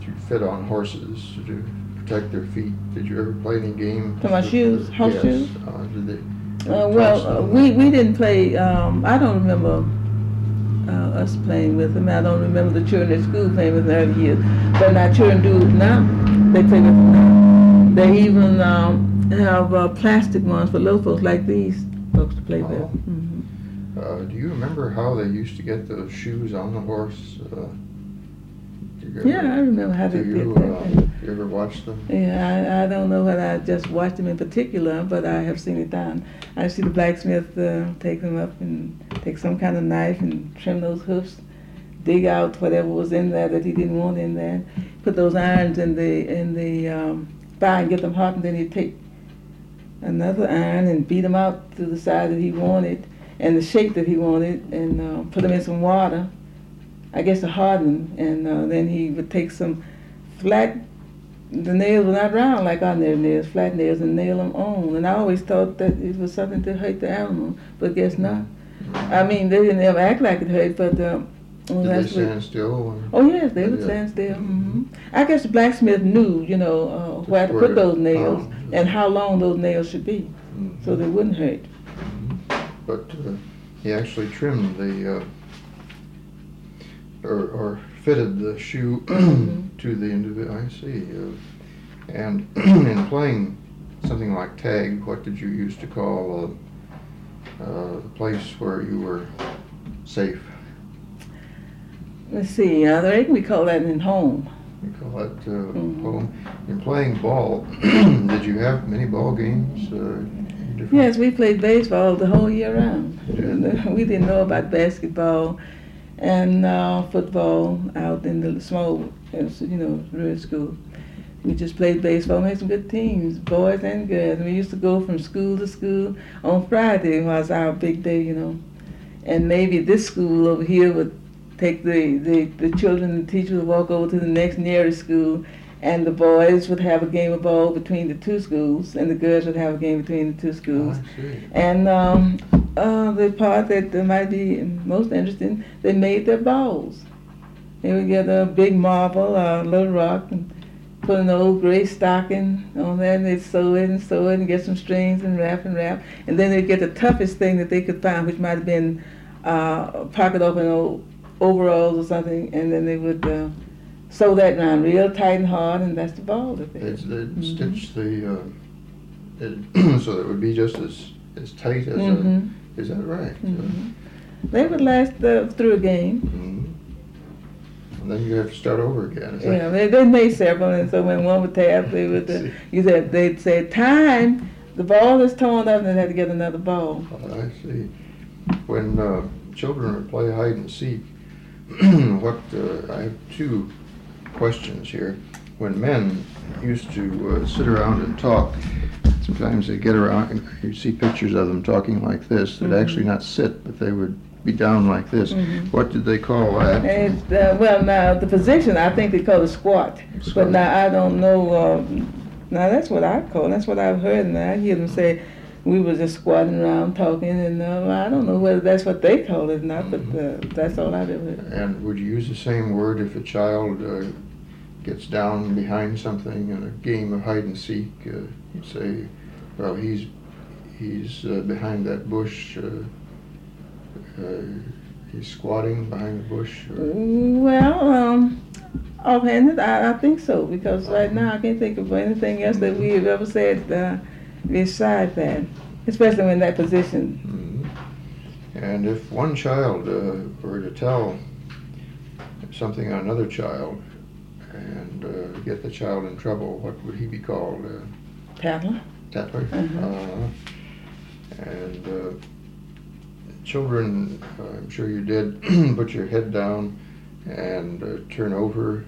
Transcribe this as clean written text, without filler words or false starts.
you fit on horses to protect their feet. Did you ever play any game? To my shoes, horseshoes? Yes. Did they? We didn't play. I don't remember us playing with them. I don't remember the children at school playing with them every year. But our children do now. They play with them now. They even have plastic ones for little folks like these folks to play with. Do you remember how they used to get those shoes on the horse? Yeah, I remember how they did that. You ever watched them? Yeah, I don't know whether I just watched them in particular, but I have seen it done. I see the blacksmith take them up and take some kind of knife and trim those hoofs, dig out whatever was in there that he didn't want in there, put those irons in the fire and get them hot, and then he'd take another iron and beat them out to the side that he wanted and the shape that he wanted, and put them in some water, I guess, to harden them, and then he would take some flat, the nails were not round like ordinary nails, flat nails, and nail them on. And I always thought that it was something to hurt the animal, but guess not. I mean, they didn't ever act like it hurt, but did they stand still? Oh yes, they would stand still. I guess the blacksmith knew, where to put those nails and how long those nails should be, so they wouldn't hurt. But he actually trimmed the or fitted the shoe to the individual. I see. And in playing something like tag, what did you used to call the place where you were safe? Let's see. We call that in home. You call that home. In playing ball, did you have many ball games? Yes, we played baseball the whole year round. We didn't know about basketball and football out in the small, rural school. We just played baseball, made some good teams, boys and girls. We used to go from school to school. On Friday was our big day, And maybe this school over here would take the children and the teacher would walk over to the next nearest school, and the boys would have a game of ball between the two schools, and the girls would have a game between the two schools. And the part that might be most interesting, they made their balls. They would get a big marble, a little rock, and put an old gray stocking on that, and they'd sew it and get some strings and wrap. And then they'd get the toughest thing that they could find, which might have been pocket open old overalls or something, and then they would sew that around real tight and hard, and that's the ball that they'd stitch the so that it would be just as tight as is that right? They would last through a game. And then you have to start over again. Yeah, they made several, and so when one would tap, they would they'd say time. The ball is torn up, and they had to get another ball. I see. When children would play hide and seek, I have two questions here. When men used to sit around and talk, sometimes they get around, and you see pictures of them talking like this. They'd actually not sit, but they would be down like this. What did they call that? Well, now the position, I think they call it squat. But now I don't know. Now that's what I call. That's what I've heard, and I hear them say we were just squatting around talking, and I don't know whether that's what they call it or not, but that's all I've ever heard. And would you use the same word if a child gets down behind something in a game of hide and seek? You'd say, well, he's behind that bush. He's squatting behind the bush? Well, offhanded, I think so, because right now I can't think of anything else that we have ever said beside that, especially in that position. And if one child were to tell something on another child and get the child in trouble, what would he be called? Tattler. Tattler? And children, I'm sure you did, put your head down and turn over